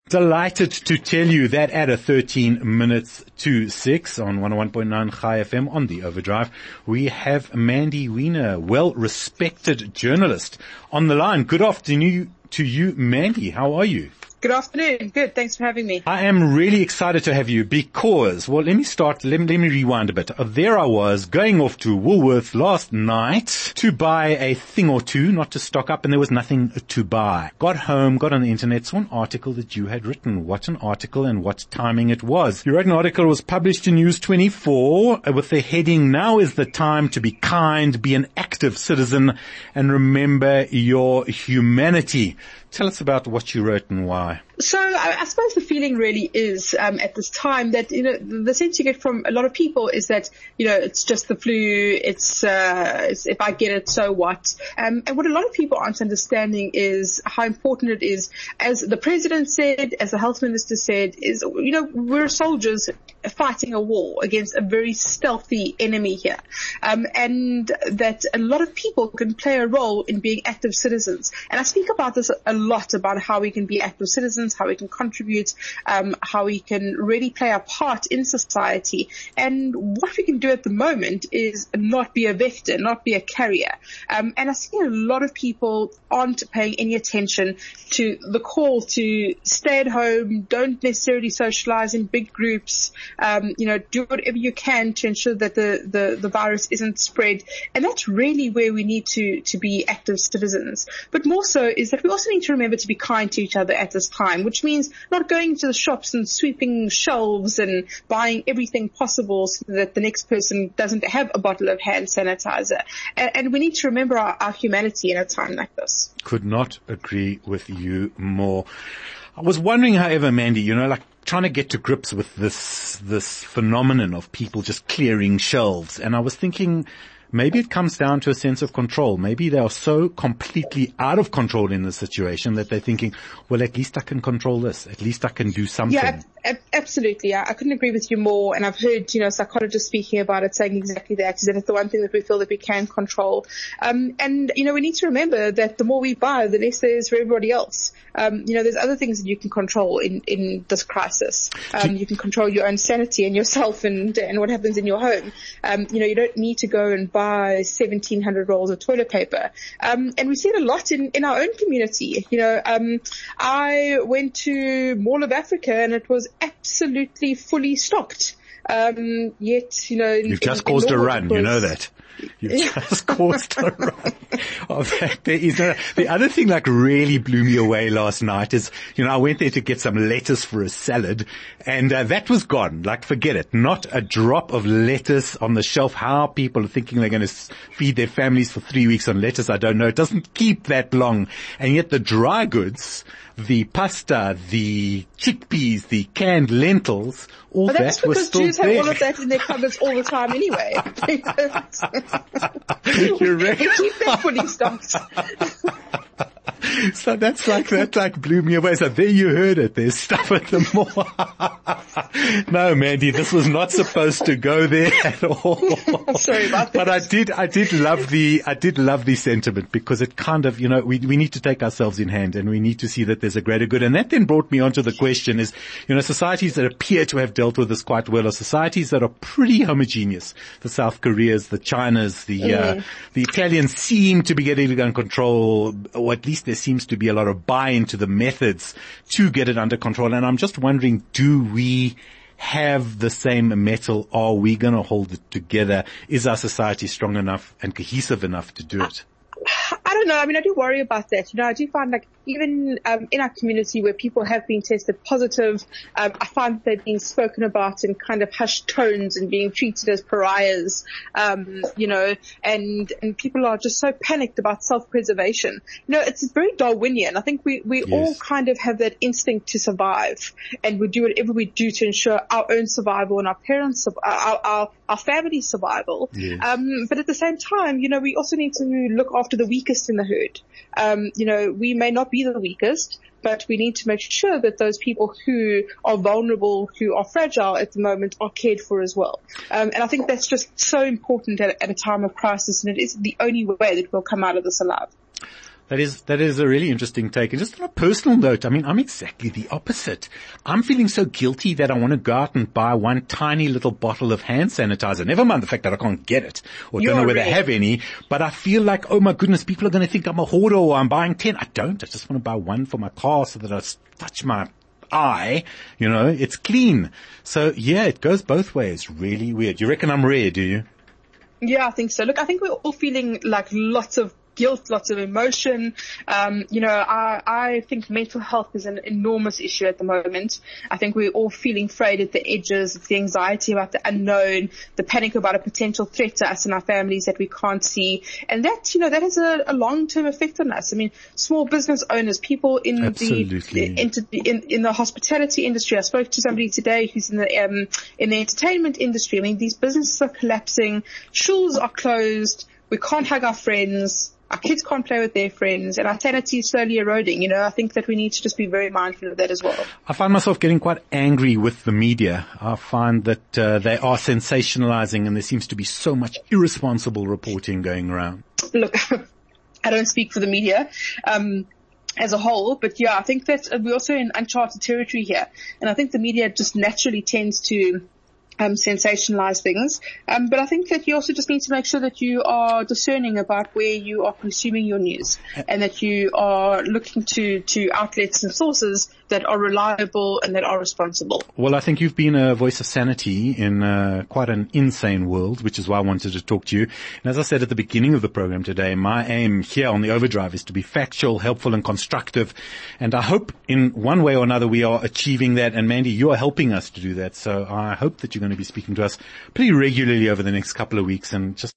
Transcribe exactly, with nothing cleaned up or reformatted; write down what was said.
Delighted to tell you that at a thirteen minutes to six on one oh one point nine Chai F M on the Overdrive, we have Mandy Wiener, well-respected journalist, on the line. Good afternoon to you, Mandy. How are you? Good afternoon. Good. Thanks for having me. I am really excited to have you because, well, let me start, let me, let me rewind a bit. There I was going off to Woolworths last night to buy a thing or two, not to stock up, and there was nothing to buy. Got home, got on the internet, saw an article that you had written. What an article and what timing it was. You wrote an article, it was published in News twenty-four with the heading, "Now is the time to be kind, be an active citizen, and remember your humanity." Tell us about what you wrote and why. So I, I suppose the feeling really is um, at this time that, you know, the sense you get from a lot of people is that, you know, it's just the flu. It's, uh, it's if I get it, so what? Um, and what a lot of people aren't understanding is how important it is, as the president said, as the health minister said, is, you know, we're soldiers fighting a war against a very stealthy enemy here. Um, and that a lot of people can play a role in being active citizens. And I speak about this a lot, about how we can be active citizens, how we can contribute, um, how we can really play a part in society. And what we can do at the moment is not be a vector, not be a carrier. Um, and I see a lot of people aren't paying any attention to the call to stay at home, don't necessarily socialize in big groups, um, you know, do whatever you can to ensure that the, the, the virus isn't spread. And that's really where we need to, to be active citizens. But more so is that we also need to remember to be kind to each other at this time, which means not going to the shops and sweeping shelves and buying everything possible so that the next person doesn't have a bottle of hand sanitizer. And, and we need to remember our, our humanity in a time like this. Could not agree with you more. I was wondering, however, Mandy, you know, like trying to get to grips with this, this phenomenon of people just clearing shelves. And I was thinking, maybe it comes down to a sense of control. Maybe they are so completely out of control in the situation that they're thinking, well, at least I can control this. At least I can do something. Yeah, ab- absolutely. I, I couldn't agree with you more. And I've heard, you know, psychologists speaking about it, saying exactly that, is that it's the one thing that we feel that we can control. Um, and, you know, we need to remember that the more we buy, the less there is for everybody else. Um, you know, there's other things that you can control in, in this crisis. Um, you can control your own sanity and yourself and, and what happens in your home. Um, you know, you don't need to go and buy seventeen hundred rolls of toilet paper. Um, and we see it a lot in, in our own community. You know, um, I went to Mall of Africa and it was absolutely fully stocked. Um, yet, you know, you've just in, caused in a run, was, you know that. You've yeah. just caused a run. In fact, there is no, the other thing like really blew me away last night is, you know, I went there to get some lettuce for a salad and uh, that was gone. Like, forget it. Not a drop of lettuce on the shelf. How people are thinking they're going to feed their families for three weeks on lettuce, I don't know. It doesn't keep that long. And yet the dry goods, the pasta, the chickpeas, the canned lentils, all but that was still Jews there. Have all of that in their cupboards all the time anyway. You're right. They keep that fully stocked. So that's like, that like blew me away. So there you heard it. There's stuff at the mall. No, Mandy, this was not supposed to go there at all. Sorry about that. But I did, I did love the, I did love the sentiment because it kind of, you know, we, we need to take ourselves in hand and we need to see that there's a greater good. And that then brought me on to the question is, you know, societies that appear to have dealt with this quite well are societies that are pretty homogeneous. The South Koreas, the Chinas, the, mm. uh, the Italians seem to be getting it under control, or at least there seems to be a lot of buy-in to the methods to get it under control. And I'm just wondering, do we have the same mettle? Are we going to hold it together? Is our society strong enough and cohesive enough to do it? I don't know. I mean, I do worry about that. You know, I do find like even um, in our community where people have been tested positive, um, I find that they're being spoken about in kind of hushed tones and being treated as pariahs, um, you know, and, and people are just so panicked about self-preservation. You know, it's very Darwinian. I think we, we yes. all kind of have that instinct to survive and we do whatever we do to ensure our own survival and our parents, our, our, our family's survival. Yes. Um, but at the same time, you know, we also need to look after the weakest in the herd. Um, you know, we may not be the weakest, but we need to make sure that those people who are vulnerable, who are fragile at the moment, are cared for as well. Um, and I think that's just so important at, at a time of crisis, and it is the only way that we'll come out of this alive. That is, that is a really interesting take. And just on a personal note, I mean, I'm exactly the opposite. I'm feeling so guilty that I want to go out and buy one tiny little bottle of hand sanitizer. Never mind the fact that I can't get it or You're don't know whether really- they have any, but I feel like, oh my goodness, people are going to think I'm a hoarder or I'm buying ten. I don't. I just want to buy one for my car so that I s- touch my eye, you know, it's clean. So yeah, it goes both ways. Really weird. You reckon I'm rare, do you? Yeah, I think so. Look, I think we're all feeling like lots of guilt, lots of emotion. Um, you know, I, I think mental health is an enormous issue at the moment. I think we're all feeling frayed at the edges. It's the anxiety about the unknown, the panic about a potential threat to us and our families that we can't see. And that, you know, that has a, a long-term effect on us. I mean, small business owners, people in Absolutely. the, in, in, in the hospitality industry. I spoke to somebody today who's in the, um, in the entertainment industry. I mean, these businesses are collapsing. Schools are closed. We can't hug our friends. Our kids can't play with their friends, and our sanity is slowly eroding. You know, I think that we need to just be very mindful of that as well. I find myself getting quite angry with the media. I find that uh, they are sensationalizing and there seems to be so much irresponsible reporting going around. Look, I don't speak for the media. Um, as a whole, but yeah, I think that we're also in uncharted territory here. And I think the media just naturally tends to Um, sensationalize things. Um, but I think that you also just need to make sure that you are discerning about where you are consuming your news and that you are looking to, to outlets and sources that are reliable and that are responsible. Well, I think you've been a voice of sanity in uh, quite an insane world, which is why I wanted to talk to you. And as I said at the beginning of the program today, my aim here on the Overdrive is to be factual, helpful and constructive. And I hope in one way or another we are achieving that. And Mandy, you are helping us to do that. So I hope that you're going to be speaking to us pretty regularly over the next couple of weeks and just